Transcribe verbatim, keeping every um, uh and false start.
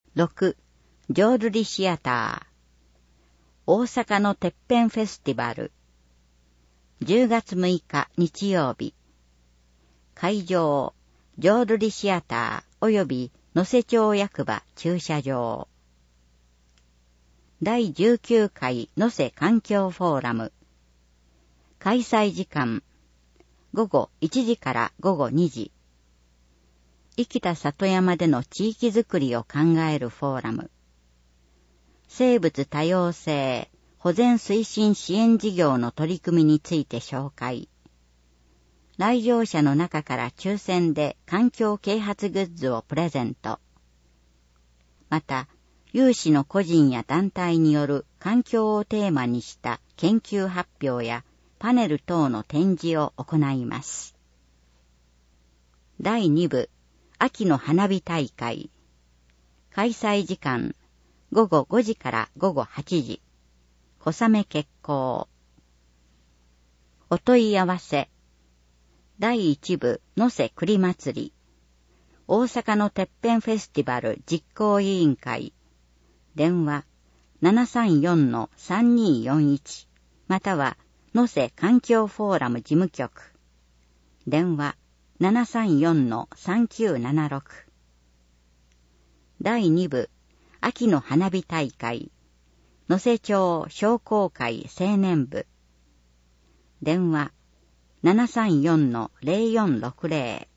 ろく. 浄瑠璃シアター大阪のてっぺんフェスティバルじゅうがつむいか日曜日会場浄瑠璃シアターおよび能勢町役場駐車場だいじゅうきゅうかい能勢環境フォーラム開催時間ごごいちじからごごにじ生きた里山での地域づくりを考えるフォーラム生物多様性保全推進支援事業の取り組みについて紹介来場者の中から抽選で環境啓発グッズをプレゼントまた有志の個人や団体による環境をテーマにした研究発表やパネル等の展示を行います。だいに部秋の花火大会開催時間ごごごじからごごはちじ小雨決行お問い合わせだいいち部能勢栗まつり大阪のてっぺんフェスティバル実行委員会電話 ななさんよんのさんにーよんいち または能勢環境フォーラム事務局電話 ななさんよんのさんきゅうななろく だいに部秋の花火大会能勢町商工会青年部電話 ななさんよんのぜろよんろくぜろ